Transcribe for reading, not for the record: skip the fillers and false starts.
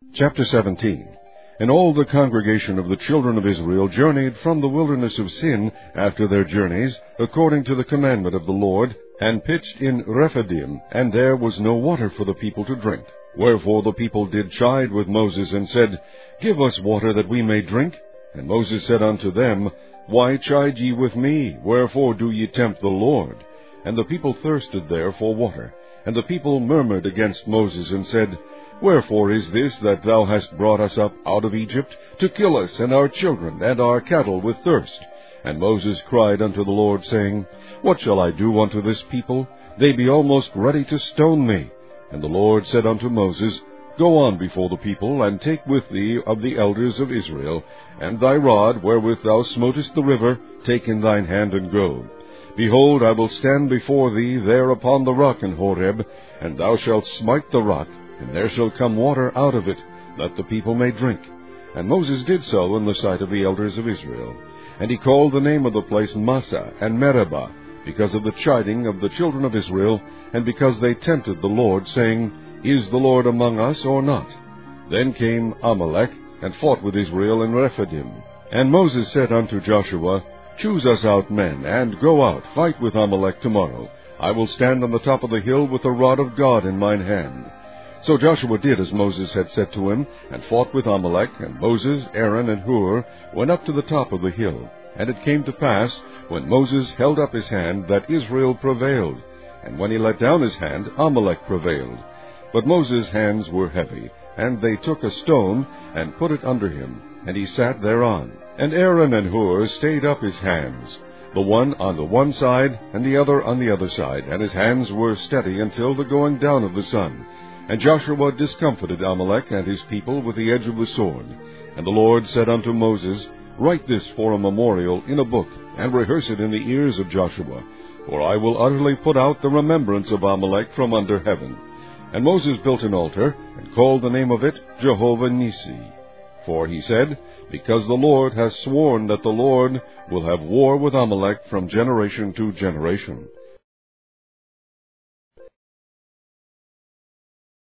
Chapter 17. And all the congregation of the children of Israel journeyed from the wilderness of Sin after their journeys, according to the commandment of the Lord, and pitched in Rephidim, and there was no water for the people to drink. Wherefore the people did chide with Moses, and said, Give us water that we may drink. And Moses said unto them, Why chide ye with me? Wherefore do ye tempt the Lord? And the people thirsted there for water. And the people murmured against Moses, and said, Wherefore is this that thou hast brought us up out of Egypt, to kill us and our children and our cattle with thirst? And Moses cried unto the Lord, saying, What shall I do unto this people? They be almost ready to stone me. And the Lord said unto Moses, Go on before the people, and take with thee of the elders of Israel, and thy rod wherewith thou smotest the river, take in thine hand, and go. Behold, I will stand before thee there upon the rock in Horeb, and thou shalt smite the rock, and there shall come water out of it, that the people may drink. And Moses did so in the sight of the elders of Israel. And he called the name of the place Massah and Meribah, because of the chiding of the children of Israel, and because they tempted the Lord, saying, Is the Lord among us or not? Then came Amalek, and fought with Israel in Rephidim. And Moses said unto Joshua, Choose us out men, and go out, fight with Amalek tomorrow. I will stand on the top of the hill with the rod of God in mine hand. So Joshua did as Moses had said to him, and fought with Amalek, and Moses, Aaron, and Hur went up to the top of the hill. And it came to pass, when Moses held up his hand, that Israel prevailed, and when he let down his hand, Amalek prevailed. But Moses' hands were heavy, and they took a stone, and put it under him, and he sat thereon. And Aaron and Hur stayed up his hands, the one on the one side, and the other on the other side, and his hands were steady until the going down of the sun. And Joshua discomfited Amalek and his people with the edge of the sword. And the Lord said unto Moses, Write this for a memorial in a book, and rehearse it in the ears of Joshua, for I will utterly put out the remembrance of Amalek from under heaven. And Moses built an altar, and called the name of it Jehovah Nissi. For he said, Because the Lord hath sworn that the Lord will have war with Amalek from generation to generation.